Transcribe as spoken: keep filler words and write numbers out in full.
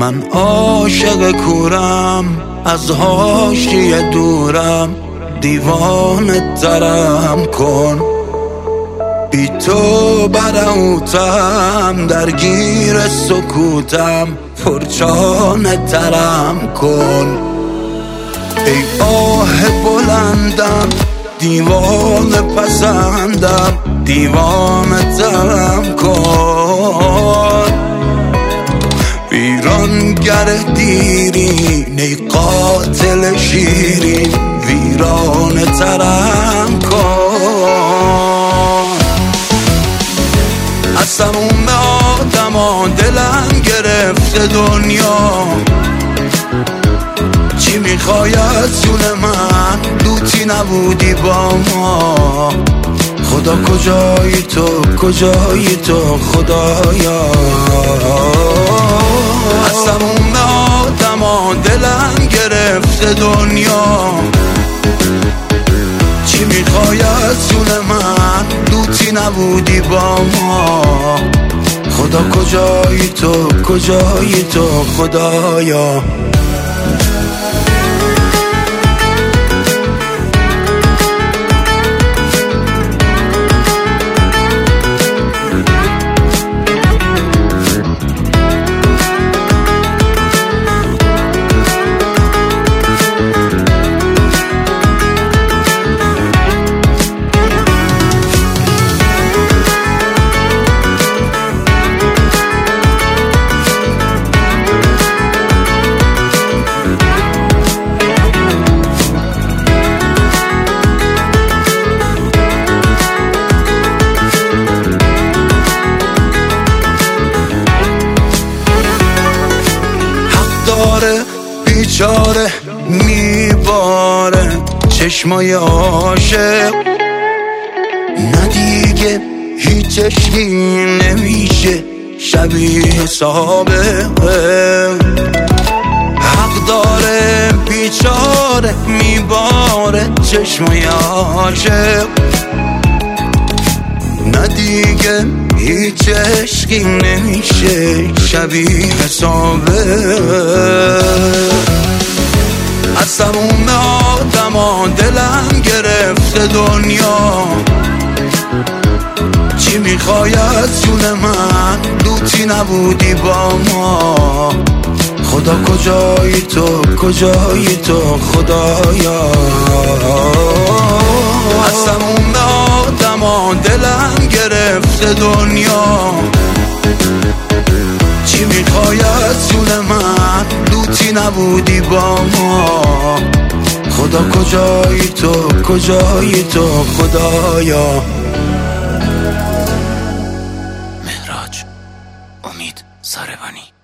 من عاشق کورم، از حاشیه دورم، دیوانه ترم کن. بی تو برهوتم، درگیر سکوتم، پرچانه ترم کن. ای آه بلندم، دیوانه پسندم، دیوانه ترم کن. ویرانگر دیرین، ای قاتل شیرین، ویرانه ترم کن. از تموم آدما دلم گرفته دنیا، چی میخوای از جون من؟ لوتی نبودی با ما. خدا کجایی تو، کجایی تو خدایا؟ از تموم آدما دلم گرفته دنیا، چی میخوای از جون من؟ لوتی نبودی با ما. خدا کجایی تو، کجایی تو خدایا؟ بیچاره میباره چشمای عاشق، نه دیگه هیچ عشقی نمیشه شبیه سابقه. حق داره بیچاره میباره چشمای عاشق، نه دیگه هیچ عشقی نمیشه شبیه سابقه. از تموم آدما دلم گرفته دنیا، چی میخوای از جون من؟ لوتی نبودی با ما. خدا کجایی تو، کجایی تو خدایا؟ از تموم آدما دلم گرفته دنیا، چی میخوای از جون من؟ لوتی نبودی با ما. خدا کجایی تو، کجایی تو خدایا؟ مهراج امید ساربانی.